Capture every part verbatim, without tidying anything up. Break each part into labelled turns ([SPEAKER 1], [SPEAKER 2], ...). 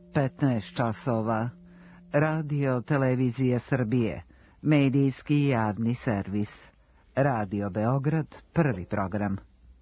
[SPEAKER 1] petnaest časova. Radio Televizija Srbije, medijski javni servis. Radio Beograd, prvi program.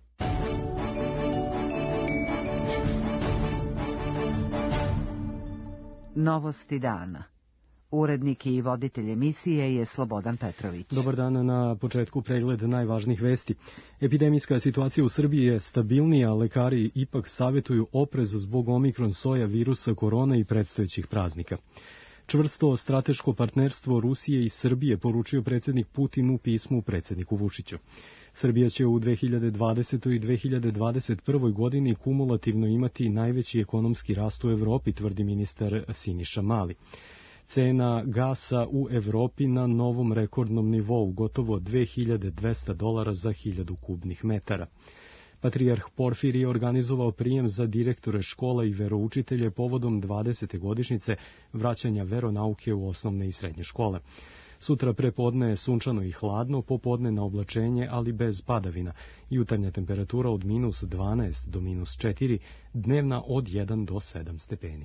[SPEAKER 1] Novosti dana. Urednik i voditelj emisije je Slobodan Petrović.
[SPEAKER 2] Dobar dan, na početku pregled najvažnijih vesti. Epidemijska situacija u Srbiji je stabilnija, lekari ipak savjetuju oprez zbog omikron soja virusa korona i predstojećih praznika. Čvrsto strateško partnerstvo Rusije i Srbije poručio predsjednik Putin u pismu predsjedniku Vučiću. Srbija će u dve hiljade dvadesetoj i dve hiljade dvadeset prvoj godini kumulativno imati najveći ekonomski rast u Evropi, tvrdi ministar Siniša Mali. Cena gasa u Evropi na novom rekordnom nivou, gotovo dve hiljade dvesta dolara za hiljadu kubnih metara. Patrijarh Porfirije je organizovao prijem za direktore škola i veroučitelje povodom dvadesete godišnjice vraćanja veronauke u osnovne i srednje škole. Sutra prepodne je sunčano i hladno, popodne na oblačenje, ali bez padavina. Jutarnja temperatura od minus dvanaest do minus četiri, dnevna od jedan do sedam stepeni.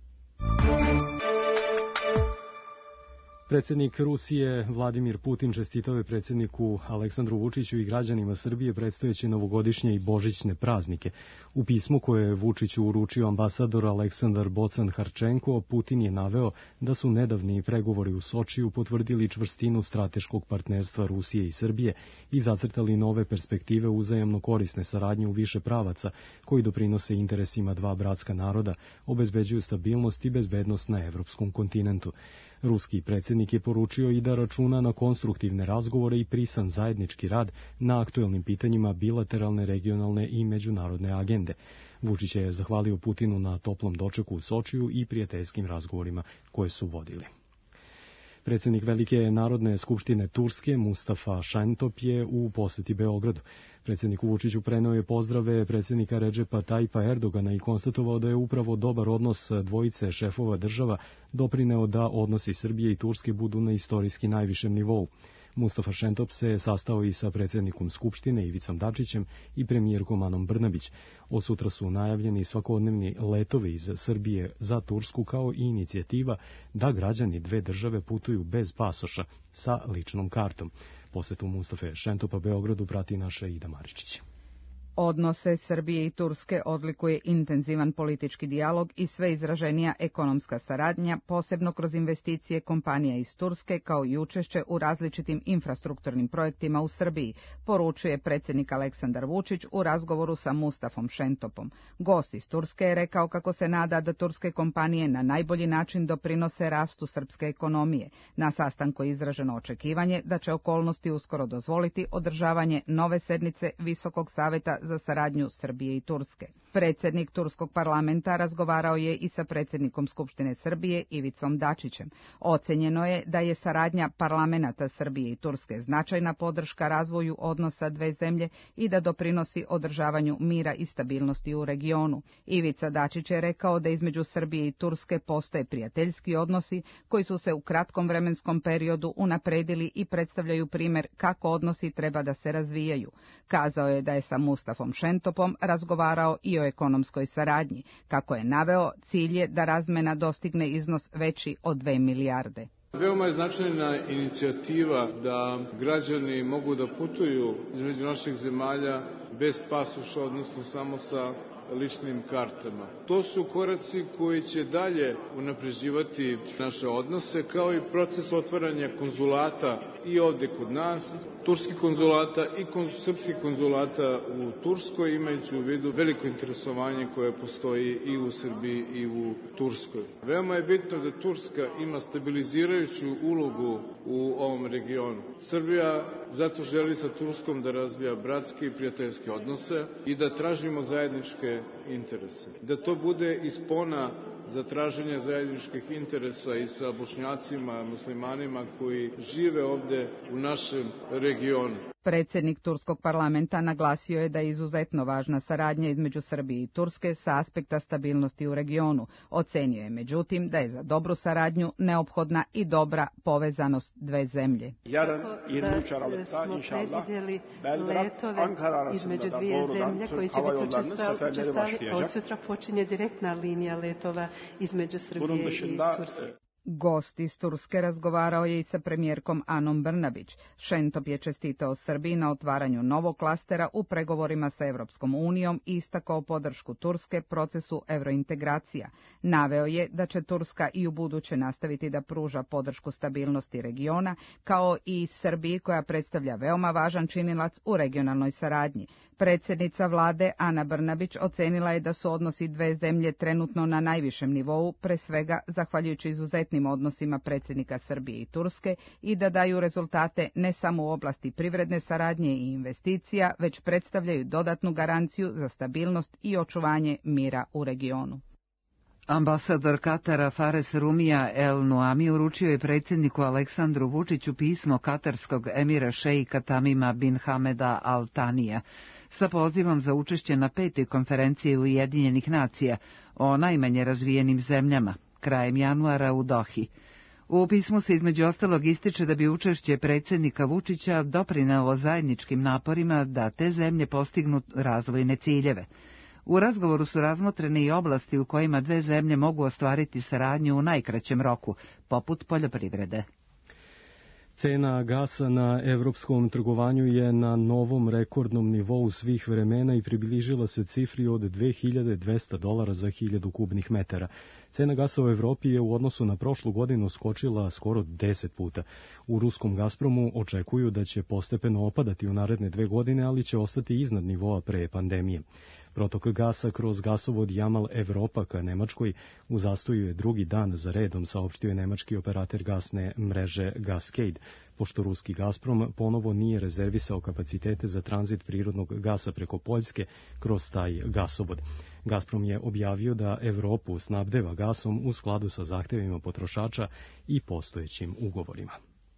[SPEAKER 2] Predsjednik Rusije Vladimir Putin čestitao je predsjedniku Aleksandru Vučiću i građanima Srbije predstojeće novogodišnje i božićne praznike. U pismu koje je Vučiću uručio ambasador Aleksandar Bocan-Harčenko, Putin je naveo da su nedavni pregovori u Sočiju potvrdili čvrstinu strateškog partnerstva Rusije i Srbije i zacrtali nove perspektive uzajamno korisne saradnje u više pravaca koji doprinose interesima dva bratska naroda, obezbeđuju stabilnost i bezbednost na evropskom kontinentu. Ruski predsjednik je poručio i da računa na konstruktivne razgovore i prisan zajednički rad na aktuelnim pitanjima bilateralne, regionalne i međunarodne agende. Vučić je zahvalio Putinu na toplom dočeku u Sočiju i prijateljskim razgovorima koje su vodili. Predsjednik Velike Narodne skupštine Turske Mustafa Šentop je u posjeti Beogradu. Predsjedniku Vučiću preneo je pozdrave predsjednika Redžepa Tajpa Erdogana i konstatovao da je upravo dobar odnos dvojice šefova država doprineo da odnosi Srbije i Turske budu na istorijski najvišem nivou. Mustafa Šentop se sastao i sa predsjednikom Skupštine Ivicom Dačićem i premijerkom Anom Brnabić. Od sutra su najavljeni svakodnevni letovi iz Srbije za Tursku kao i inicijativa da građani dve države putuju bez pasoša sa ličnom kartom. Posjetu Mustafe Šentopa Beogradu prati naša Ida Maričić.
[SPEAKER 3] Odnose Srbije i Turske odlikuje intenzivan politički dijalog i sve izraženija ekonomska saradnja, posebno kroz investicije kompanija iz Turske, kao i učešće u različitim infrastrukturnim projektima u Srbiji, poručuje predsjednik Aleksandar Vučić u razgovoru sa Mustafom Šentopom. Gost iz Turske je rekao kako se nada da turske kompanije na najbolji način doprinose rastu srpske ekonomije. Na sastanku je izraženo očekivanje da će okolnosti uskoro dozvoliti održavanje nove sednice Visokog saveta za saradnju Srbije i Turske. Predsjednik Turskog parlamenta razgovarao je i sa predsjednikom Skupštine Srbije Ivicom Dačićem. Ocenjeno je da je saradnja parlamenata Srbije i Turske značajna podrška razvoju odnosa dve zemlje i da doprinosi održavanju mira i stabilnosti u regionu. Ivica Dačić je rekao da između Srbije i Turske postoje prijateljski odnosi koji su se u kratkom vremenskom periodu unapredili i predstavljaju primjer kako odnosi treba da se razvijaju. Kazao je da je sa Mustafom Šentopom razgovarao i o ekonomskoj saradnji. Kako je naveo, cilj je da razmena dostigne iznos veći od dve milijarde.
[SPEAKER 4] Veoma je značajna inicijativa da građani mogu da putuju između naših zemalja bez pasoša, odnosno samo sa ličnim kartama. To su koraci koji će dalje unapređivati naše odnose, kao i proces otvaranja konzulata i ovde kod nas, turskih konzulata i srpskih konzulata u Turskoj, imajući u vidu veliko interesovanje koje postoji i u Srbiji i u Turskoj. Veoma je bitno da Turska ima stabilizirajuću ulogu u ovom regionu. Srbija zato želi sa Turskom da razvija bratske i prijateljske odnose i da tražimo zajedničke interese. Da to bude i spona za traženje zajedničkih interesa i sa Bošnjacima, muslimanima koji žive ovde u našem regionu.
[SPEAKER 3] Predsjednik turskog parlamenta naglasio je da je izuzetno važna saradnja između Srbije i Turske sa aspekta stabilnosti u regionu. Ocenio je međutim da je za dobru saradnju neophodna i dobra povezanost dve zemlje.
[SPEAKER 5] Da smo predvidjeli letove između dvije zemlje koji će biti učestali. Od sutra počinje direktna linija letova između Srbije i Turske.
[SPEAKER 3] Gost iz Turske razgovarao je i sa premijerkom Anom Brnabić. Šentop je čestitao Srbiji na otvaranju novog klastera u pregovorima sa Evropskom unijom i istakao podršku Turske procesu evrointegracija. Naveo je da će Turska i u buduće nastaviti da pruža podršku stabilnosti regiona, kao i Srbiji koja predstavlja veoma važan činilac u regionalnoj saradnji. Predsjednica vlade Ana Brnabić ocenila je da su odnosi dve zemlje trenutno na najvišem nivou, pre svega zahvaljujući izuzetnim odnosima predsjednika Srbije i Turske, i da daju rezultate ne samo u oblasti privredne saradnje i investicija, već predstavljaju dodatnu garanciju za stabilnost i očuvanje mira u regionu.
[SPEAKER 1] Ambasador Katara Fares Rumija El Nuami uručio je predsjedniku Aleksandru Vučiću pismo katarskog emira šejka Tamima bin Hameda Al Tanija sa pozivom za učešće na petoj konferenciji Ujedinjenih nacija o najmanje razvijenim zemljama krajem januara u Dohi. U pismu se između ostalog ističe da bi učešće predsjednika Vučića doprinelo zajedničkim naporima da te zemlje postignu razvojne ciljeve. U razgovoru su razmotrene i oblasti u kojima dve zemlje mogu ostvariti saradnju u najkraćem roku, poput poljoprivrede.
[SPEAKER 2] Cena gasa na evropskom trgovanju je na novom rekordnom nivou svih vremena i približila se cifri od dve hiljade dvesta dolara za hiljadu kubnih metara. Cena gasa u Evropi je u odnosu na prošlu godinu skočila skoro deset puta. U ruskom Gazpromu očekuju da će postepeno opadati u naredne dve godine, ali će ostati iznad nivoa pre pandemije. Protok gasa kroz gasovod Jamal Evropa ka Nemačkoj u zastoju je drugi dan za redom, saopštio je nemački operater gasne mreže Gascade, pošto ruski Gazprom ponovo nije rezervisao kapacitete za tranzit prirodnog gasa preko Poljske kroz taj gasovod. Gazprom je objavio da Evropu snabdeva gasom u skladu sa zahtevima potrošača i postojećim ugovorima.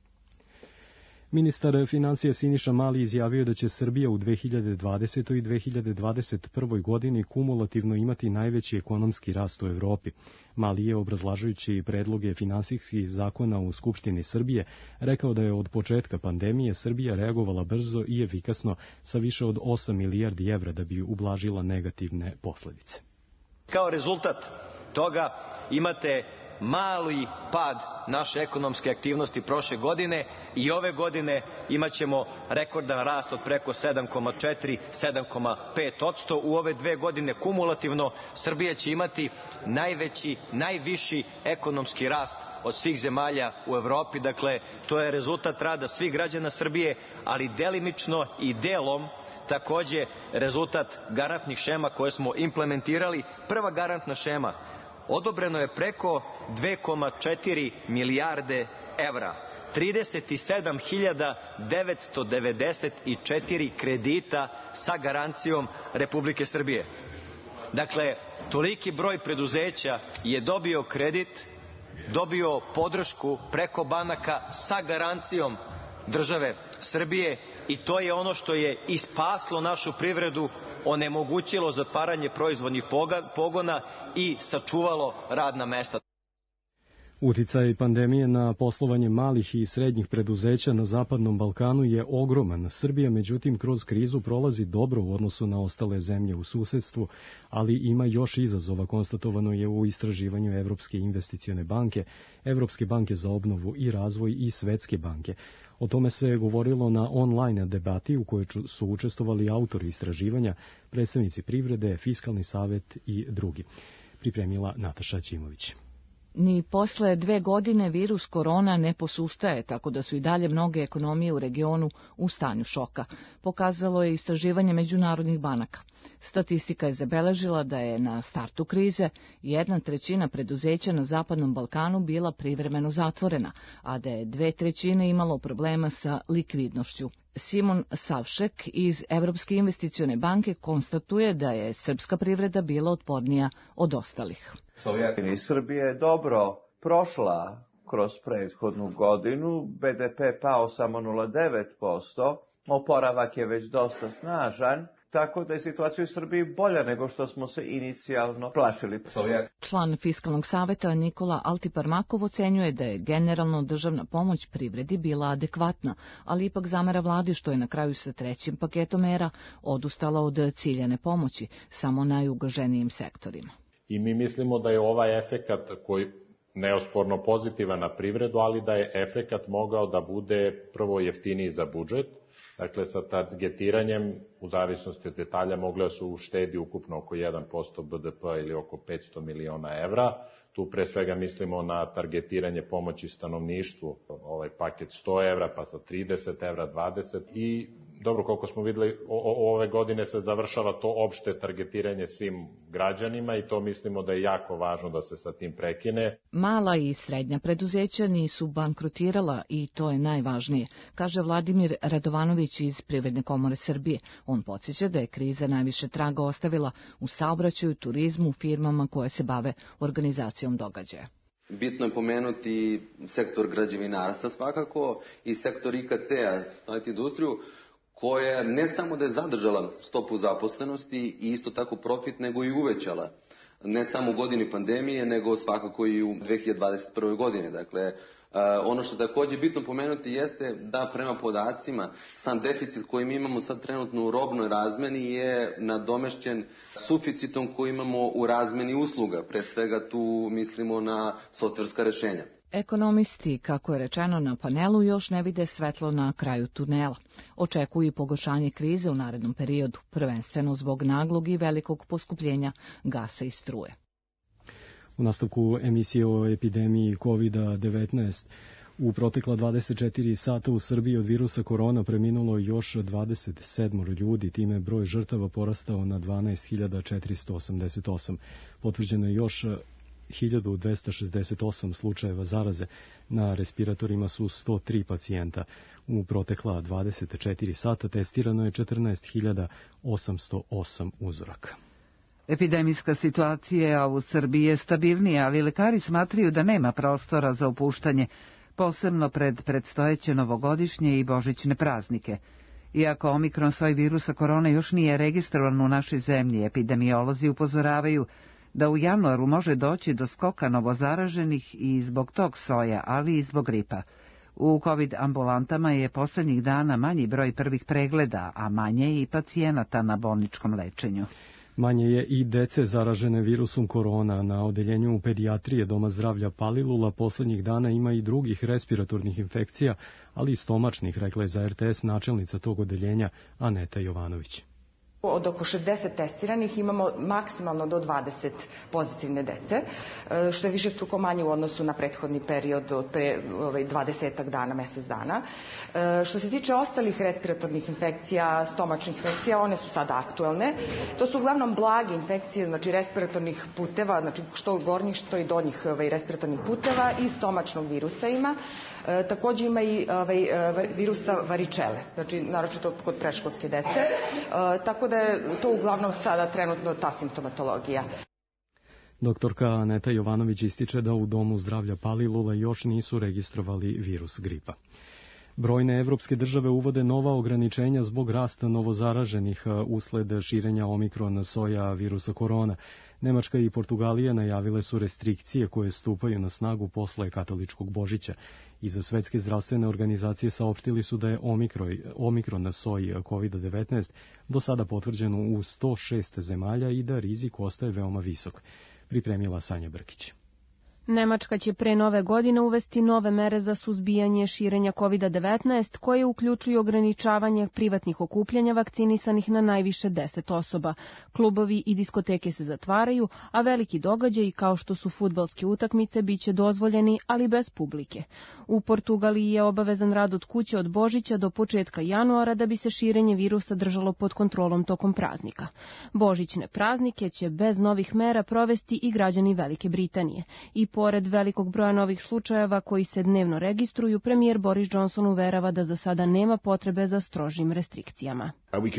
[SPEAKER 2] Ministar financija Siniša Mali izjavio da će Srbija u dve hiljade dvadesetoj i dve hiljade dvadeset prvoj godini kumulativno imati najveći ekonomski rast u Evropi. Mali je, obrazlažujući predloge finansijskih zakona u Skupštini Srbije, rekao da je od početka pandemije Srbija reagovala brzo i efikasno sa više od osam milijardi evra da bi ublažila negativne posledice.
[SPEAKER 6] Kao rezultat toga imate mali pad naše ekonomske aktivnosti prošle godine i ove godine imat ćemo rekordan rast od preko sedam zarez četiri do sedam zarez pet posto. U ove dve godine kumulativno Srbija će imati najveći, najviši ekonomski rast od svih zemalja u Evropi. Dakle, to je rezultat rada svih građana Srbije, ali delimično i delom takođe rezultat garantnih šema koje smo implementirali. Prva garantna šema, odobreno je preko dve zarez četiri milijarde evra, trideset sedam hiljada devetsto devedeset četiri kredita sa garancijom Republike Srbije. Dakle, toliki broj preduzeća je dobio kredit, dobio podršku preko banaka sa garancijom države Srbije i to je ono što je i spaslo našu privredu, onemogućilo zatvaranje proizvodnih pogona i sačuvalo radna mesta.
[SPEAKER 2] Uticaj pandemije na poslovanje malih i srednjih preduzeća na Zapadnom Balkanu je ogroman. Srbija, međutim, kroz krizu prolazi dobro u odnosu na ostale zemlje u susedstvu, ali ima još izazova, konstatovano je u istraživanju Evropske investicione banke, Evropske banke za obnovu i razvoj i Svetske banke. O tome se je govorilo na online debati u kojoj su učestvovali autori istraživanja, predstavnici privrede, Fiskalni savet i drugi. Pripremila Nataša Ćimović.
[SPEAKER 7] Ni posle dve godine virus korona ne posustaje, tako da su i dalje mnoge ekonomije u regionu u stanju šoka, pokazalo je istraživanje međunarodnih banaka. Statistika je zabeležila da je na startu krize jedna trećina preduzeća na Zapadnom Balkanu bila privremeno zatvorena, a da je dve trećine imalo problema sa likvidnošću. Simon Savšek iz Evropske investicione banke konstatuje da je srpska privreda bila otpornija od ostalih.
[SPEAKER 8] Srbija je dobro prošla kroz prethodnu godinu, be de pe pao samo nula zarez devet posto, Oporavak je već dosta snažan, tako da je situacija u Srbiji bolja nego što smo se inicijalno plašili.
[SPEAKER 7] Član Fiskalnog saveta Nikola Altiparmakov ocenjuje da je generalno državna pomoć privredi bila adekvatna, ali ipak zamera vladi što je na kraju sa trećim paketom mera odustala od ciljane pomoći samo najugroženijim sektorima.
[SPEAKER 9] I mi mislimo da je ovaj efekat koji neosporno pozitivan na privredu, ali da je efekat mogao da bude prvo jeftiniji za budžet. Dakle, sa targetiranjem, u zavisnosti od detalja, mogla su uštedi ukupno oko jedan posto B D P ili oko petsto miliona evra. Tu pre svega mislimo na targetiranje pomoći stanovništvu, ovaj paket sto evra, pa sa trideset evra, dvadeset. I dobro, koliko smo videli, o, ove godine se završava to opšte targetiranje svim građanima i to mislimo da je jako važno da se sa tim prekine.
[SPEAKER 7] Mala i srednja preduzeća nisu bankrotirala i to je najvažnije, kaže Vladimir Radovanović iz Privredne komore Srbije. On podsjeća da je kriza najviše traga ostavila u saobraćaju, turizmu, firmama koje se bave organizacijom događaja.
[SPEAKER 10] Bitno je pomenuti sektor građevinarstva svakako i sektor I K T-a, I T industriju, koja ne samo da je zadržala stopu zaposlenosti i isto tako profit, nego i uvećala. Ne samo u godini pandemije, nego svakako i u dve hiljade dvadeset prve. godine. Dakle, ono što takođe bitno pomenuti jeste da prema podacima sam deficit koji mi imamo sad trenutno u robnoj razmeni je nadomešćen suficitom koji imamo u razmeni usluga. Pre svega tu mislimo na softverska rešenja.
[SPEAKER 7] Ekonomisti, kako je rečeno na panelu, još ne vide svetlo na kraju tunela. Očekuju i pogoršanje krize u narednom periodu, prvenstveno zbog naglog i velikog poskupljenja gasa i struje.
[SPEAKER 2] U nastavku emisije o epidemiji kovid devetnaest u protekla dvadeset četiri sata u Srbiji od virusa korona preminulo još dvadeset sedam ljudi, time broj žrtava porastao na dvanaest hiljada četiristo osamdeset osam. Potvrđeno je još hiljadu dvesta šezdeset osam slučajeva zaraze, na respiratorima su sto tri pacijenta. U protekla dvadeset četiri sata testirano je četrnaest hiljada osamsto osam uzoraka.
[SPEAKER 1] Epidemijska situacija u Srbiji je stabilnija, ali lekari smatraju da nema prostora za opuštanje, posebno pred predstojeće novogodišnje i božićne praznike. Iako omikron soj virusa korona još nije registrovan u našoj zemlji, epidemiolozi upozoravaju da u januaru može doći do skoka novozaraženih i zbog tog soja, ali i zbog gripa. U COVID ambulantama je poslednjih dana manji broj prvih pregleda, a manje i pacijenata na bolničkom lečenju.
[SPEAKER 2] Manje je i dece zaražene virusom korona. Na odeljenju pedijatrije Doma zdravlja Palilula poslednjih dana ima i drugih respiratornih infekcija, ali i stomačnih, rekla je za R T S načelnica tog odeljenja Aneta Jovanović.
[SPEAKER 11] Od oko šezdeset testiranih imamo maksimalno do dvadeset pozitivne dece, što je više struko manje u odnosu na prethodni period od pre dvadesetak dana, mesec dana. Što se tiče ostalih respiratornih infekcija, stomačnih infekcija, one su sada aktuelne. To su uglavnom blage infekcije, znači respiratornih puteva, znači što gornjih, što i donjih respiratornih puteva i stomačnog virusa ima. E, takođe ima i ovaj, virusa varičele, znači naročito kod predškolske dece, e, tako da je to uglavnom sada trenutno ta simptomatologija.
[SPEAKER 2] Doktorka Aneta Jovanović ističe da u Domu zdravlja Palilula još nisu registrovali virus gripa. Brojne evropske države uvode nova ograničenja zbog rasta novozaraženih usled širenja omikron soja virusa korona. Nemačka i Portugalija najavile su restrikcije koje stupaju na snagu posle katoličkog Božića. Iza Svetske zdravstvene organizacije saopštili su da je omikron, omikron na soji kovid devetnaest do sada potvrđeno u sto šest zemalja i da rizik ostaje veoma visok. Pripremila Sanja Brkić.
[SPEAKER 12] Nemačka će pre nove godine uvesti nove mere za suzbijanje širenja kovid devetnaest, koje uključuju ograničavanje privatnih okupljanja vakcinisanih na najviše deset osoba. Klubovi i diskoteke se zatvaraju, a veliki događaji kao što su fudbalske utakmice biće dozvoljeni, ali bez publike. U Portugaliji je obavezan rad od kuće od Božića do početka januara da bi se širenje virusa držalo pod kontrolom tokom praznika. Božićne praznike će bez novih mera provesti i građani Velike Britanije. I pored velikog broja novih slučajeva koji se dnevno registruju, premijer Boris Johnson uverava da za sada nema potrebe za strožim restrikcijama.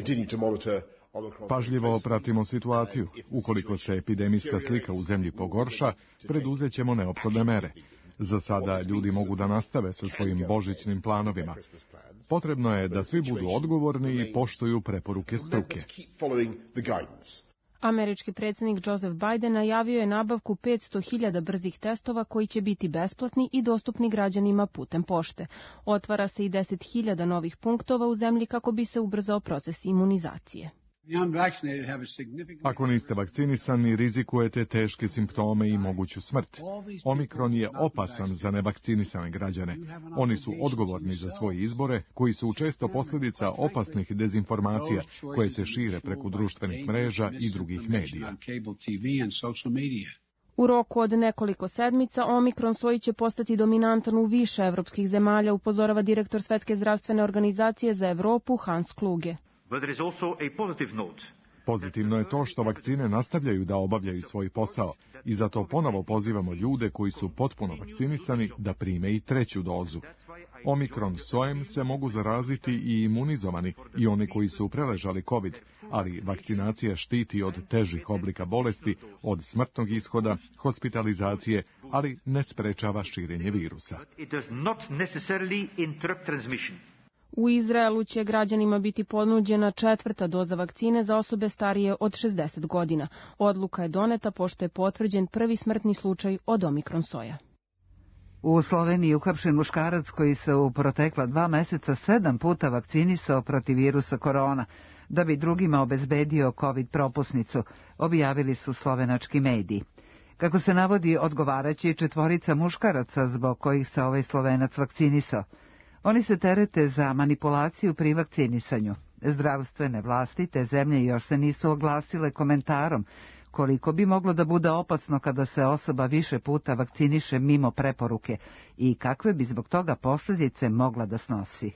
[SPEAKER 13] Pažljivo pratimo situaciju. Ukoliko se epidemijska slika u zemlji pogorša, preduzećemo neophodne mere. Za sada ljudi mogu da nastave sa svojim božićnim planovima. Potrebno je da svi budu odgovorni i poštuju preporuke struke.
[SPEAKER 12] Američki predsjednik Joseph Biden najavio je nabavku petsto hiljada brzih testova koji će biti besplatni i dostupni građanima putem pošte. Otvara se i deset hiljada novih punktova u zemlji kako bi se ubrzao proces imunizacije.
[SPEAKER 13] Ako niste vakcinisani, rizikujete teške simptome i moguću smrt. Omikron je opasan za nevakcinisane građane. Oni su odgovorni za svoje izbore, koji su često posljedica opasnih dezinformacija koje se šire preko društvenih mreža i drugih medija.
[SPEAKER 12] U roku od nekoliko sedmica Omikron soj će postati dominantan u više evropskih zemalja, upozorava direktor Svetske zdravstvene organizacije za Evropu Hans Kluge.
[SPEAKER 13] Pozitivno je to što vakcine nastavljaju da obavljaju svoj posao i zato ponovo pozivamo ljude koji su potpuno vakcinisani da prime i treću dozu. Omikron sojem se mogu zaraziti i imunizovani i oni koji su preležali COVID, ali vakcinacija štiti od težih oblika bolesti, od smrtnog ishoda, hospitalizacije, ali ne sprečava širenje virusa.
[SPEAKER 12] U Izraelu će građanima biti ponuđena četvrta doza vakcine za osobe starije od šezdeset godina. Odluka je doneta pošto je potvrđen prvi smrtni slučaj od Omikron soja.
[SPEAKER 1] U Sloveniji uhapšen muškarac koji se u protekla dva meseca sedam puta vakcinisao protiv virusa korona, da bi drugima obezbedio COVID propusnicu, objavili su slovenački mediji. Kako se navodi, odgovaraće četvorica muškaraca zbog kojih se ovaj Slovenac vakcinisao. Oni se terete za manipulaciju pri vakcinisanju. Zdravstvene vlasti te zemlje još se nisu oglasile komentarom koliko bi moglo da bude opasno kada se osoba više puta vakciniše mimo preporuke i kakve bi zbog toga posljedice mogla da snosi.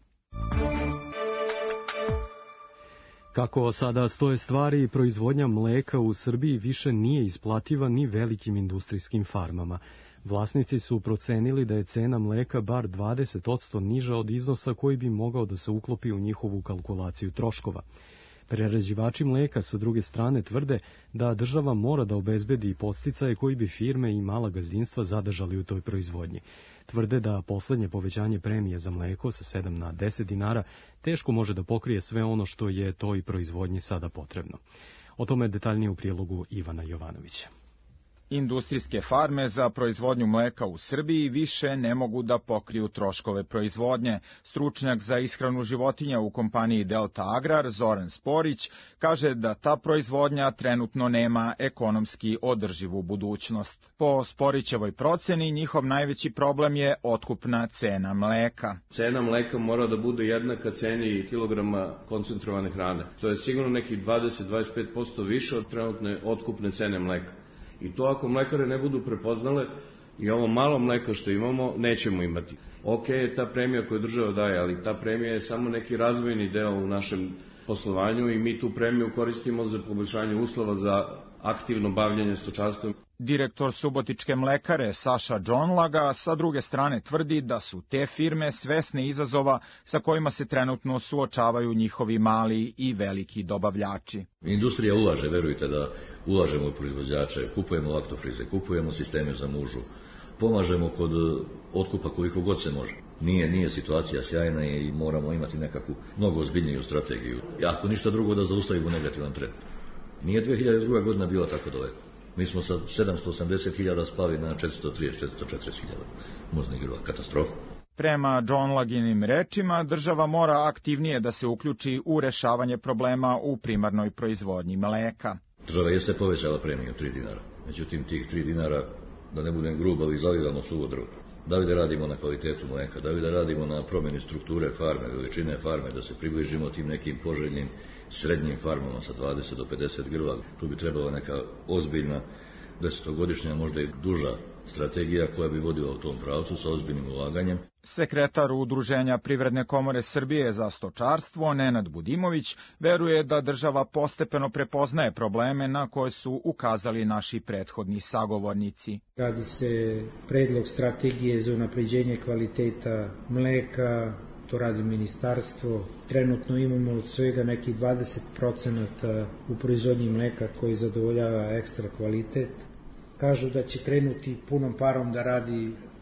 [SPEAKER 2] Kako sada stoje stvari, proizvodnja mleka u Srbiji više nije isplativa ni velikim industrijskim farmama. Vlasnici su procenili da je cena mleka bar dvadeset posto niža od iznosa koji bi mogao da se uklopi u njihovu kalkulaciju troškova. Prerađivači mleka sa druge strane tvrde da država mora da obezbedi podsticaje koji bi firme i mala gazdinstva zadržali u toj proizvodnji. Tvrde da poslednje povećanje premije za mleko sa sedam na deset dinara teško može da pokrije sve ono što je toj proizvodnji sada potrebno. O tome detaljnije u prilogu Ivana Jovanovića.
[SPEAKER 14] Industrijske farme za proizvodnju mleka u Srbiji više ne mogu da pokriju troškove proizvodnje. Stručnjak za ishranu životinja u kompaniji Delta Agrar, Zoran Sporić, kaže da ta proizvodnja trenutno nema ekonomski održivu budućnost. Po Sporićevoj proceni, njihov najveći problem je otkupna cena mleka.
[SPEAKER 15] Cena mleka mora da bude jednaka ceni kilograma koncentrovane hrane. To je sigurno nekih dvadeset do dvadeset pet posto više od trenutne otkupne cene mleka. I to ako mlekare ne budu prepoznale i ovo malo mleka što imamo nećemo imati. Ok je ta premija koju država daje, ali ta premija je samo neki razvojni deo u našem poslovanju i mi tu premiju koristimo za poboljšanje uslova za aktivno bavljanje stočarstvom.
[SPEAKER 14] Direktor Subotičke mlekare Saša Džonlaga sa druge strane tvrdi da su te firme svesne izazova sa kojima se trenutno suočavaju njihovi mali i veliki dobavljači.
[SPEAKER 16] Industrija ulaže, verujte da ulažemo u proizvođače, kupujemo laktofrize, kupujemo sisteme za mužu, pomažemo kod otkupa koliko god se može. Nije, nije situacija sjajna i moramo imati nekakvu mnogo ozbiljniju strategiju. Ako ništa drugo da zaustavimo negativan trend. Nije dve hiljade druga godina bila tako daleko. Mi smo sa sedamsto osamdeset hiljada spali na četiristo trideset do četiristo četrdeset hiljada. Možda je katastrofa.
[SPEAKER 14] Prema John Laginim rečima, država mora aktivnije da se uključi u rešavanje problema u primarnoj proizvodnji mleka.
[SPEAKER 16] Država jeste povećala premiju tri dinara. Međutim, tih tri dinara, da ne budem grub, ali zalivamo suvo drvo. Da li da radimo na kvalitetu mleka, da li da radimo na promjeni strukture farme, veličine farme, da se približimo tim nekim poželjnim srednjim farmama sa dvadeset do pedeset grla. Tu bi trebala neka ozbiljna desetogodišnja, možda i duža strategija koja bi vodila u tom pravcu sa ozbiljnim ulaganjem.
[SPEAKER 14] Sekretar Udruženja Privredne komore Srbije za stočarstvo, Nenad Budimović, veruje da država postepeno prepoznaje probleme na koje su ukazali naši prethodni sagovornici.
[SPEAKER 17] Radi se predlog strategije za unapređenje kvaliteta mleka, to radi ministarstvo. Trenutno imamo od svega nekih dvadeset procenata u proizvodnji mleka koji zadovoljava ekstra kvalitet. Kažu da će krenuti punom parom da radi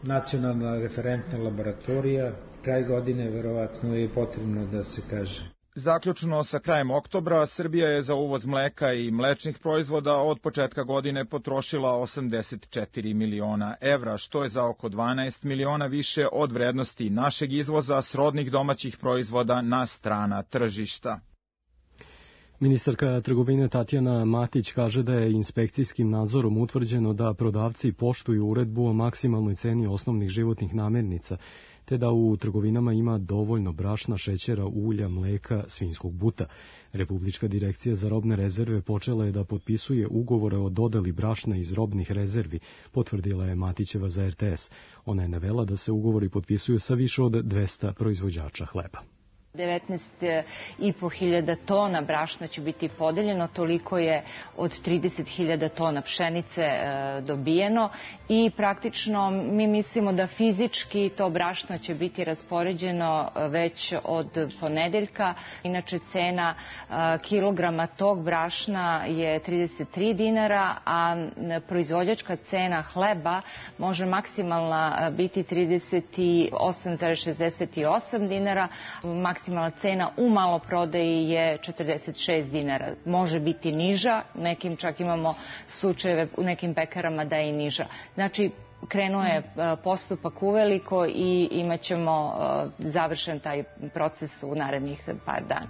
[SPEAKER 17] nacionalna referentna laboratorija. Kraj godine verovatno je potrebno da se kaže.
[SPEAKER 14] Zaključno sa krajem oktobra, Srbija je za uvoz mleka i mlečnih proizvoda od početka godine potrošila osamdeset četiri miliona evra, što je za oko dvanaest miliona više od vrednosti našeg izvoza srodnih domaćih proizvoda na strana tržišta.
[SPEAKER 2] Ministarka trgovine Tatjana Matić kaže da je inspekcijskim nadzorom utvrđeno da prodavci poštuju uredbu o maksimalnoj ceni osnovnih životnih namirnica, te da u trgovinama ima dovoljno brašna, šećera, ulja, mleka, svinjskog buta. Republička direkcija za robne rezerve počela je da potpisuje ugovore o dodeli brašna iz robnih rezervi, potvrdila je Matićeva za er te es. Ona je navela da se ugovori potpisuju sa više od dvesta proizvođača hleba.
[SPEAKER 18] devetnaest i po hiljada tona brašna će biti podeljeno, toliko je od trideset hiljada tona pšenice dobijeno i praktično mi mislimo da fizički to brašno će biti raspoređeno već od ponedeljka. Inače cena kilograma tog brašna je trideset tri dinara, a proizvođačka cena hleba može maksimalna biti trideset osam zarez šezdeset osam dinara, maksimalna cena u maloprodaji je četrdeset šest dinara. Može biti niža, nekim čak imamo slučajeve u nekim pekarama da je i niža. Znači, krenuo je postupak uveliko i imat ćemo završen taj proces u narednih par dana.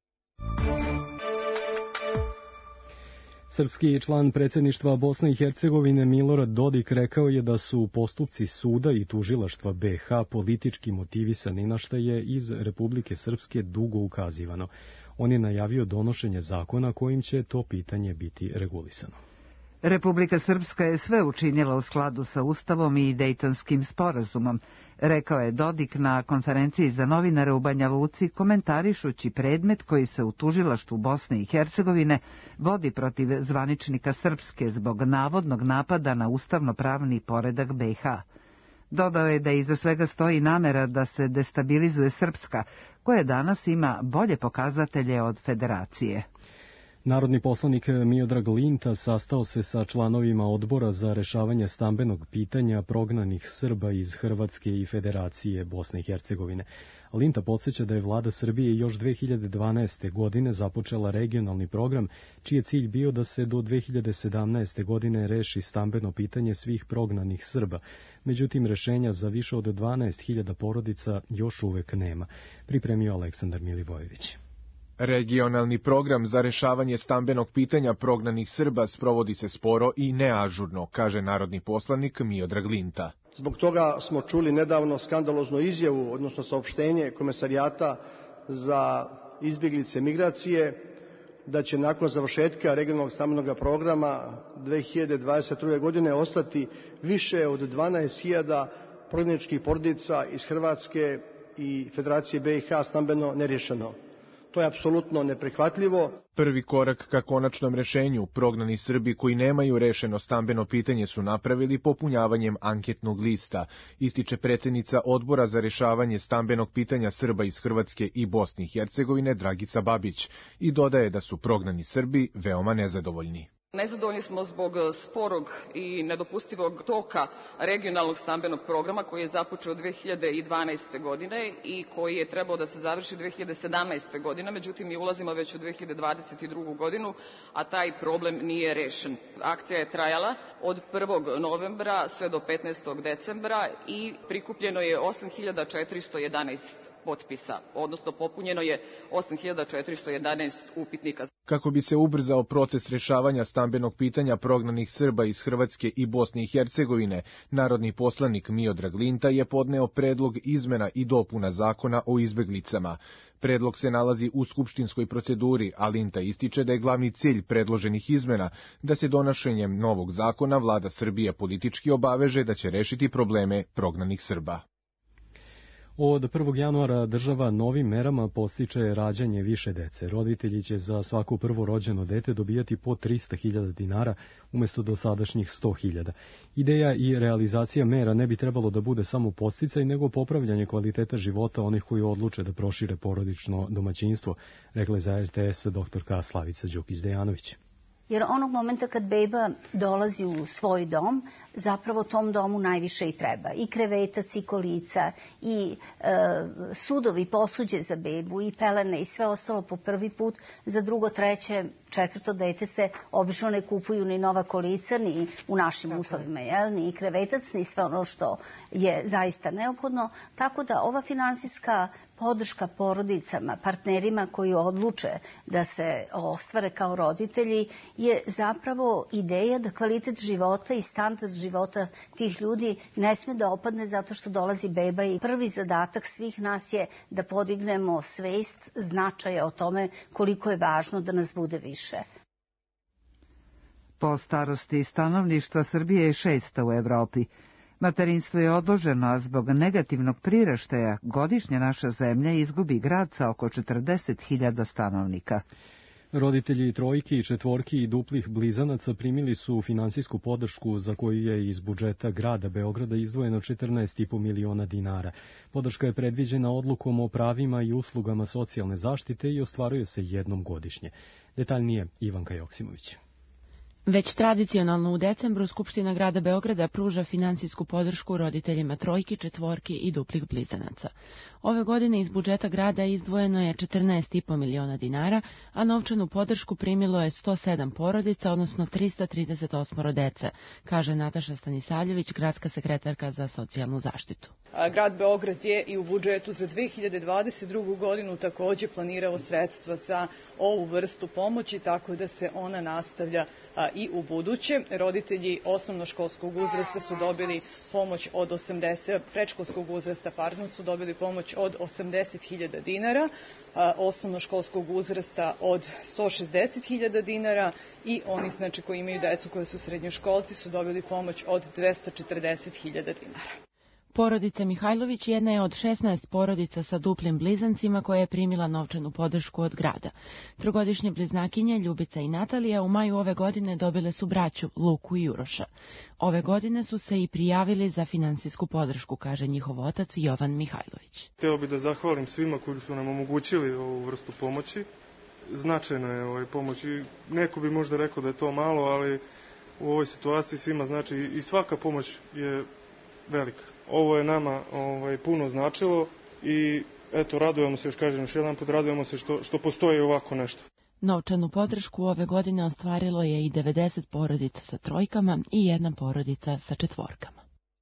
[SPEAKER 2] Srpski član predsjedništva Bosne i Hercegovine Milorad Dodik rekao je da su postupci suda i tužilaštva be ha politički motivisani, na šta je iz Republike Srpske dugo ukazivano. On je najavio donošenje zakona kojim će to pitanje biti regulisano.
[SPEAKER 1] Republika Srpska je sve učinila u skladu sa Ustavom i Dejtonskim sporazumom, rekao je Dodik na konferenciji za novinare u Banja Luci, komentarišući predmet koji se u tužilaštvu Bosne i Hercegovine vodi protiv zvaničnika Srpske zbog navodnog napada na ustavno-pravni poredak be ha. Dodao je da iza svega stoji namera da se destabilizuje Srpska, koja danas ima bolje pokazatelje od federacije.
[SPEAKER 2] Narodni poslanik Miodrag Linta sastao se sa članovima odbora za rešavanje stambenog pitanja prognanih Srba iz Hrvatske i Federacije Bosne i Hercegovine. Linta podsjeća da je vlada Srbije još dve hiljade dvanaeste. godine započela regionalni program, čiji je cilj bio da se do dve hiljade sedamnaeste. godine reši stambeno pitanje svih prognanih Srba. Međutim, rešenja za više od dvanaest hiljada porodica još uvek nema. Pripremio Aleksandar Milivojević.
[SPEAKER 19] Regionalni program za rešavanje stambenog pitanja prognanih Srba sprovodi se sporo i neažurno, kaže narodni poslanik Miodrag Linta.
[SPEAKER 20] Zbog toga smo čuli nedavno skandaloznu izjavu, odnosno saopštenje Komesarijata za izbjeglice migracije, da će nakon završetka regionalnog stambenog programa dve hiljade dvadeset druge. godine ostati više od dvanaest hiljada prognaničkih porodica iz Hrvatske i Federacije be ha stambeno nerješeno. To je apsolutno neprihvatljivo.
[SPEAKER 19] Prvi korak ka konačnom rešenju prognani Srbi koji nemaju rešeno stambeno pitanje su napravili popunjavanjem anketnog lista, ističe predsjednica odbora za rešavanje stambenog pitanja Srba iz Hrvatske i Bosne i Hercegovine Dragica Babić i dodaje da su prognani Srbi veoma nezadovoljni.
[SPEAKER 21] Nezadovoljni smo zbog sporog i nedopustivog toka regionalnog stambenog programa koji je započeo dve hiljade dvanaeste. godine i koji je trebao da se završi dve hiljade sedamnaeste. godine, međutim mi ulazimo već u dve hiljade dvadeset drugu. godinu, a taj problem nije rešen. Akcija je trajala od prvog novembra sve do petnaestog decembra i prikupljeno je osam hiljada četiristo jedanaest potpisa, odnosno popunjeno je osam hiljada četiristo jedanaest upitnika.
[SPEAKER 19] Kako bi se ubrzao proces rešavanja stambenog pitanja prognanih Srba iz Hrvatske i Bosne i Hercegovine, narodni poslanik Miodrag Linta je podneo predlog izmena i dopuna zakona o izbeglicama. Predlog se nalazi u skupštinskoj proceduri, a Linta ističe da je glavni cilj predloženih izmena da se donošenjem novog zakona vlada Srbije politički obaveže da će rešiti probleme prognanih Srba.
[SPEAKER 2] Od prvog januara država novim merama podstiče rađanje više dece. Roditelji će za svako prvorođeno dete dobijati po trista hiljada dinara umjesto dosadašnjih sto hiljada. Ideja i realizacija mera ne bi trebalo da bude samo podsticaj, nego popravljanje kvaliteta života onih koji odluče da prošire porodično domaćinstvo, rekla je za er te es doktorka Slavica Đukić-Dejanović.
[SPEAKER 4] Jer onog momenta kad beba dolazi u svoj dom, zapravo tom domu najviše i treba. I krevetac, i kolica, i e, sudovi, posuđe za bebu, i pelene, i sve ostalo po prvi put. Za drugo, treće, četvrto dete se obično ne kupuju ni nova kolica, ni u našim uslovima, jel? Ni krevetac, ni sve ono što je zaista neophodno. Tako da ova finansijska podrška porodicama, partnerima koji odluče da se ostvare kao roditelji je zapravo ideja da kvalitet života i standard života tih ljudi ne sme da opadne zato što dolazi beba i prvi zadatak svih nas je da podignemo svest značaja o tome koliko je važno da nas bude više.
[SPEAKER 1] Po starosti stanovništva Srbije je šesta u Evropi. Materinstvo je odloženo, a zbog negativnog priraštaja godišnje naša zemlja izgubi grad sa oko četrdeset hiljada stanovnika.
[SPEAKER 2] Roditelji trojki, četvorki i duplih blizanaca primili su finansijsku podršku za koju je iz budžeta grada Beograda izdvojeno četrnaest i po miliona dinara. Podrška je predviđena odlukom o pravima i uslugama socijalne zaštite i ostvaruje se jednom godišnje. Detaljnije Ivanka Joksimović.
[SPEAKER 22] Već tradicionalno u decembru Skupština grada Beograda pruža finansijsku podršku roditeljima trojki, četvorki i duplih blizanaca. Ove godine iz budžeta grada izdvojeno je četrnaest i po miliona dinara, a novčanu podršku primilo je sto sedam porodica, odnosno trista trideset osam dece, kaže Nataša Stanisavljević, gradska sekretarka za socijalnu zaštitu.
[SPEAKER 23] Grad Beograd je i u budžetu za dve hiljade dvadeset drugu godinu takođe planirao sredstva za ovu vrstu pomoći, tako da se ona nastavlja i u buduće. Roditelji osnovnoškolskog uzrasta su dobili pomoć od osamdeset, predškolskog uzrasta, pardon, su dobili pomoć od osamdeset hiljada dinara, osnovnoškolskog uzrasta od sto šezdeset hiljada dinara i oni znači koji imaju decu koji su srednjoškolci su dobili pomoć od dvesta četrdeset hiljada dinara.
[SPEAKER 22] Porodica Mihajlović jedna je od šesnaest porodica sa duplim blizancima koja je primila novčanu podršku od grada. Trogodišnje bliznakinje Ljubica i Natalija u maju ove godine dobile su braću Luku i Uroša. Ove godine su se i prijavili za finansijsku podršku, kaže njihov otac Jovan Mihajlović.
[SPEAKER 24] Hteo bih da zahvalim svima koji su nam omogućili ovu vrstu pomoći. Značajna je ovaj pomoć i neko bi možda rekao da je to malo, ali u ovoj situaciji svima znači i svaka pomoć je velika. Ovo je nama ovaj, puno značilo i eto, radujemo se, još kažem još jedan put, radujemo se što, što postoji ovako nešto.
[SPEAKER 22] Novčanu podršku ove godine ostvarilo je i devedeset porodica sa trojkama i jedna porodica sa četvorkama.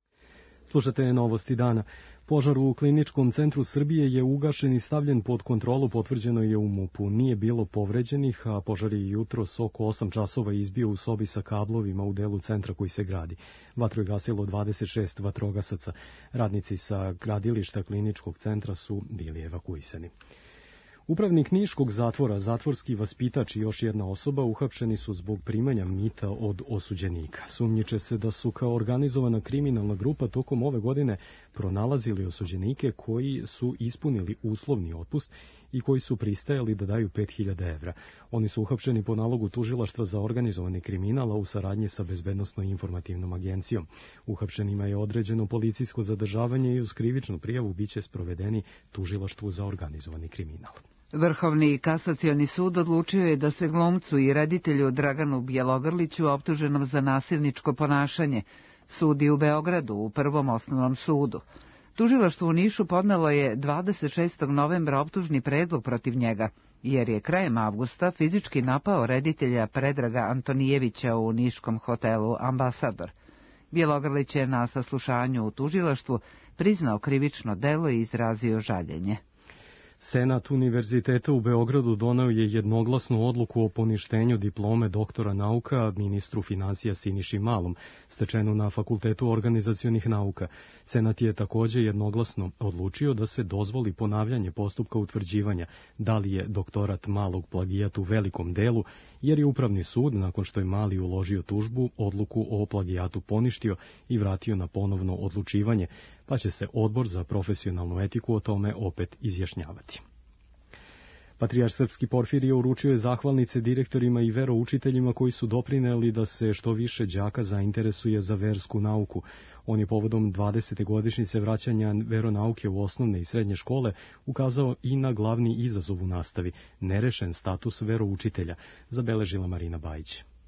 [SPEAKER 2] Slušate Novosti dana. Požar u Kliničkom centru Srbije je ugašen i stavljen pod kontrolu, potvrđeno je u MUP-u. Nije bilo povređenih, a požar je jutros oko osam časova izbio u sobi sa kablovima u delu centra koji se gradi. Vatru je gasilo dvadeset šest vatrogasaca. Radnici sa gradilišta Kliničkog centra su bili evakuisani. Upravnik Niškog zatvora, zatvorski vaspitač i još jedna osoba uhapšeni su zbog primanja mita od osuđenika. Sumnjiče se da su kao organizovana kriminalna grupa tokom ove godine pronalazili osuđenike koji su ispunili uslovni otpust i koji su pristajali da daju pet hiljada evra. Oni su uhapšeni po nalogu Tužilaštva za organizovani kriminal u saradnji sa Bezbednosno-informativnom agencijom. Uhapšenima je određeno policijsko zadržavanje i uz krivičnu prijavu biće sprovedeni Tužilaštvu za organizovani kriminal.
[SPEAKER 1] Vrhovni kasacioni sud odlučio je da se glumcu i reditelju Draganu Bjelogrliću optuženom za nasilničko ponašanje sudi u Beogradu u Prvom osnovnom sudu. Tužilaštvo u Nišu podnelo je dvadeset šestog novembra optužni predlog protiv njega, jer je krajem avgusta fizički napao reditelja Predraga Antonijevića u niškom hotelu Ambasador. Bjelogrlić je na saslušanju u tužilaštvu priznao krivično delo i izrazio žaljenje.
[SPEAKER 2] Senat Univerziteta u Beogradu doneo je jednoglasnu odluku o poništenju diplome doktora nauka ministru finansija Siniši Malom, stečenu na Fakultetu organizacionih nauka. Senat je takođe jednoglasno odlučio da se dozvoli ponavljanje postupka utvrđivanja da li je doktorat Malog plagijat u velikom delu, jer je Upravni sud, nakon što je Mali uložio tužbu, odluku o plagijatu poništio i vratio na ponovno odlučivanje, pa će se Odbor za profesionalnu etiku o tome opet izjašnjavati. Patrijarh Srpski Porfirije uručio je zahvalnice direktorima i veroučiteljima koji su doprineli da se što više đaka zainteresuje za versku nauku. On je povodom dvadesete godišnjice vraćanja veronauke u osnovne i srednje škole ukazao i na glavni izazov u nastavi, nerešen status veroučitelja, zabeležila Marina Bajić.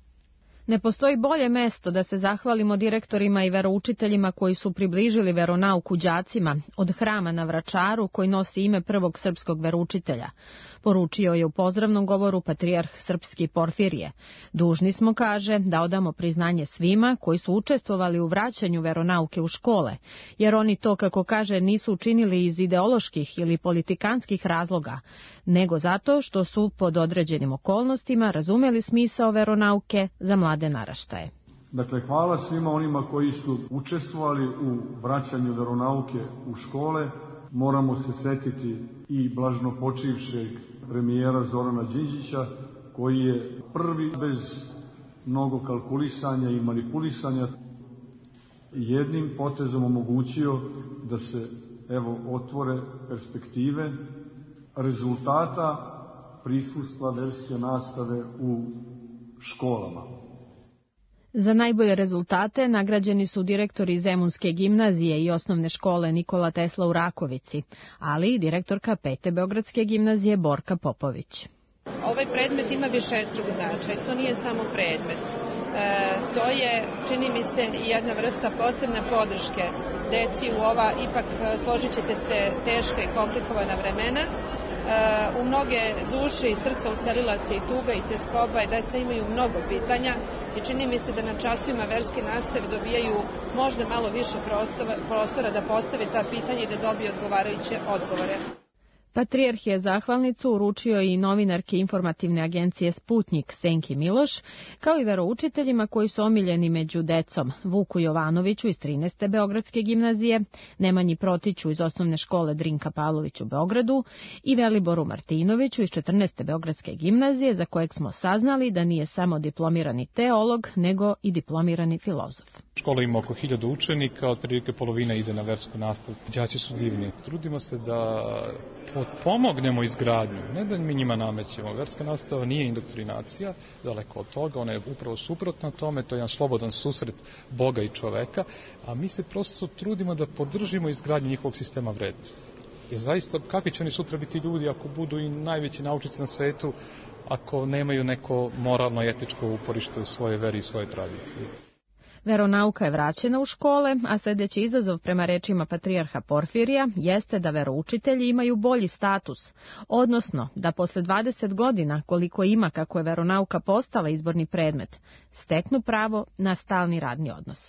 [SPEAKER 12] Ne postoji bolje mesto da se zahvalimo direktorima i veroučiteljima koji su približili veronauku đacima od hrama na Vračaru koji nosi ime prvog srpskog veroučitelja. Poručio je u pozdravnom govoru patrijarh srpski Porfirije. Dužni smo, kaže, da odamo priznanje svima koji su učestvovali u vraćanju veronauke u škole, jer oni to, kako kaže, nisu učinili iz ideoloških ili politikanskih razloga, nego zato što su pod određenim okolnostima razumeli smisao veronauke za mlade naraštaje.
[SPEAKER 3] Dakle, hvala svima onima koji su učestvovali u vraćanju veronauke u škole. Moramo se setiti i blažnopočivšeg premijera Zorana Đinđića, koji je prvi bez mnogo kalkulisanja i manipulisanja jednim potezom omogućio da se evo otvore perspektive rezultata prisustva verske nastave u školama.
[SPEAKER 12] Za najbolje rezultate nagrađeni su direktori Zemunske gimnazije i osnovne škole Nikola Tesla u Rakovici, ali i direktorka Pete Beogradske gimnazije Borka Popović.
[SPEAKER 5] Ovaj predmet ima višestruk značaj, to nije samo predmet. E, to je, čini mi se, jedna vrsta posebne podrške deci u ova, ipak složit ćete se, teška i komplikovana vremena. U mnoge duše i srca uselila se i tuga i teskoba i deca imaju mnogo pitanja i čini mi se da na časovima verske nastave dobijaju možda malo više prostora da postave ta pitanja i da dobiju odgovarajuće odgovore.
[SPEAKER 12] Patrijarh je zahvalnicu uručio i novinarki informativne agencije Sputnjik Senki Miloš, kao i veroučiteljima koji su omiljeni među decom, Vuku Jovanoviću iz trinaeste Beogradske gimnazije, Nemanji Protiću iz osnovne škole Drinka Pavlović u Beogradu i Veliboru Martinoviću iz četrnaeste Beogradske gimnazije, za kojeg smo saznali da nije samo diplomirani teolog, nego i diplomirani filozof.
[SPEAKER 6] Škola ima oko hiljadu učenika, otprilike polovina ide na versku nastavu. Đaci su divni. Trudimo se da pomognemo izgradnju, ne da mi njima namećemo. Verska nastava nije indoktrinacija, daleko od toga, ona je upravo suprotna tome, to je jedan slobodan susret Boga i čoveka, a mi se prosto trudimo da podržimo izgradnju njihovog sistema vrednosti. Jer zaista, kakvi će oni sutra biti ljudi ako budu i najveći naučnici na svetu, ako nemaju neko moralno i etičko uporište u svoje veri i svoje tradicije?
[SPEAKER 12] Veronauka je vraćena u škole, a sljedeći izazov prema rečima patrijarha Porfirija jeste da veroučitelji imaju bolji status, odnosno da posle dvadeset godina, koliko ima kako je veronauka postala izborni predmet, steknu pravo na stalni radni odnos.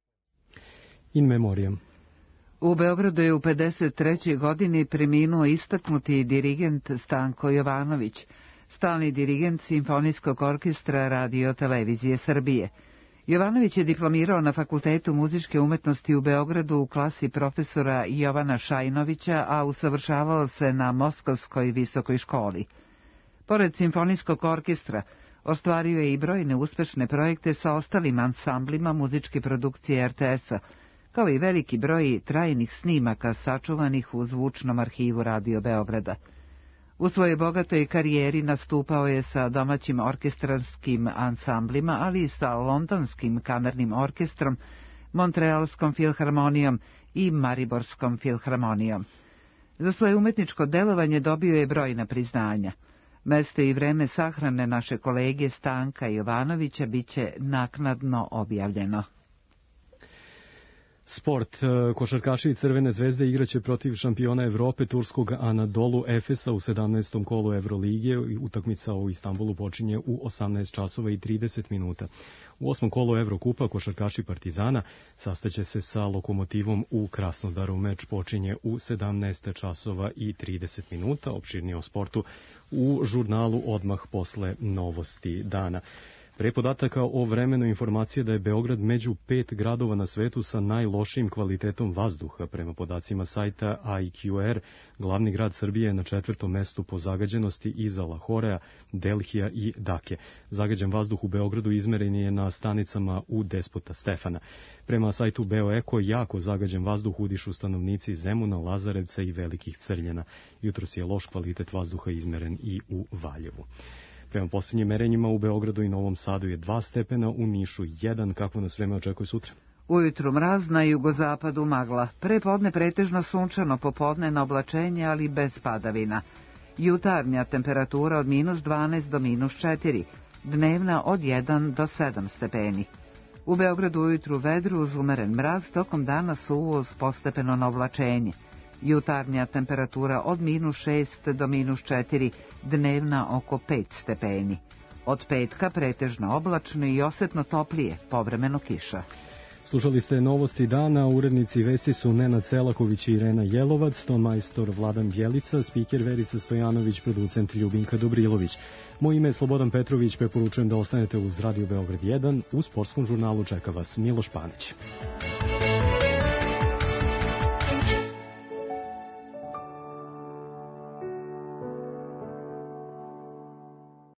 [SPEAKER 2] In memoriam.
[SPEAKER 1] U Beogradu je u pedeset trećoj godini preminuo istaknuti dirigent Stanko Jovanović, stalni dirigent Simfonijskog orkestra Radio Televizije Srbije. Jovanović je diplomirao na Fakultetu muzičke umetnosti u Beogradu u klasi profesora Jovana Šajnovića, a usavršavao se na Moskovskoj visokoj školi. Pored Simfonijskog orkestra, ostvario je i brojne uspešne projekte sa ostalim ansamblima muzičke produkcije er te esa, kao i veliki broj trajnih snimaka sačuvanih u zvučnom arhivu Radio Beograda. U svojoj bogatoj karijeri nastupao je sa domaćim orkestrarskim ansamblima, ali i sa londonskim kamernim orkestrom, Montrealskom filharmonijom i Mariborskom filharmonijom. Za svoje umetničko delovanje dobio je brojna priznanja. Mesto i vreme sahrane naše kolege Stanka Jovanovića biće naknadno objavljeno.
[SPEAKER 2] Sport. Košarkaši Crvene zvezde igraće protiv šampiona Evrope turskog Anadolu Efesa u sedamnaestom kolu Evrolige. Utakmica u Istanbulu počinje u osamnaest časova i trideset minuta. U osmom kolu Evrokupa košarkaši Partizana sastaće se sa Lokomotivom u Krasnodaru. Meč počinje u sedamnaest časova i trideset minuta. Opširnije o sportu u žurnalu odmah posle novosti dana. Pre podataka o vremenu informacije da je Beograd među pet gradova na svetu sa najlošijim kvalitetom vazduha. Prema podacima sajta I Q R, glavni grad Srbije je na četvrtom mestu po zagađenosti iza Lahorea, Delhija i Dake. Zagađen vazduh u Beogradu izmeren je na stanicama u Despota Stefana. Prema sajtu Beoeko, jako zagađen vazduh udišu stanovnici Zemuna, Lazarevca i Velikih Crljena. Jutros je loš kvalitet vazduha izmeren i u Valjevu. Prema posljednjim merenjima u Beogradu i Novom Sadu je dva stepena, u Nišu jedan. Kako nas vreme očekuje sutra?
[SPEAKER 1] Ujutru mraz, na jugozapadu magla. Prepodne pretežno sunčano, popodne na oblačenje, ali bez padavina. Jutarnja temperatura od minus dvanaest do minus četiri. dnevna od jedan do sedam stepeni. U Beogradu ujutru vedru uz umeren mraz, tokom dana suvo uz postepeno navlačenje. Jutarnja temperatura od minus šest do minus četiri, dnevna oko pet stepeni. Od petka pretežno oblačno i osetno toplije, povremeno kiša.
[SPEAKER 2] Slušali ste novosti dana, urednici vesti su Nenad Selaković i Irena Jelovac, ton majstor Vladan Bjelica, spiker Verica Stojanović, producent Ljubinka Dobrilović. Moje ime je Slobodan Petrović, preporučujem da ostanete uz Radio Beograd jedan, u sportskom žurnalu čeka vas Miloš Panić.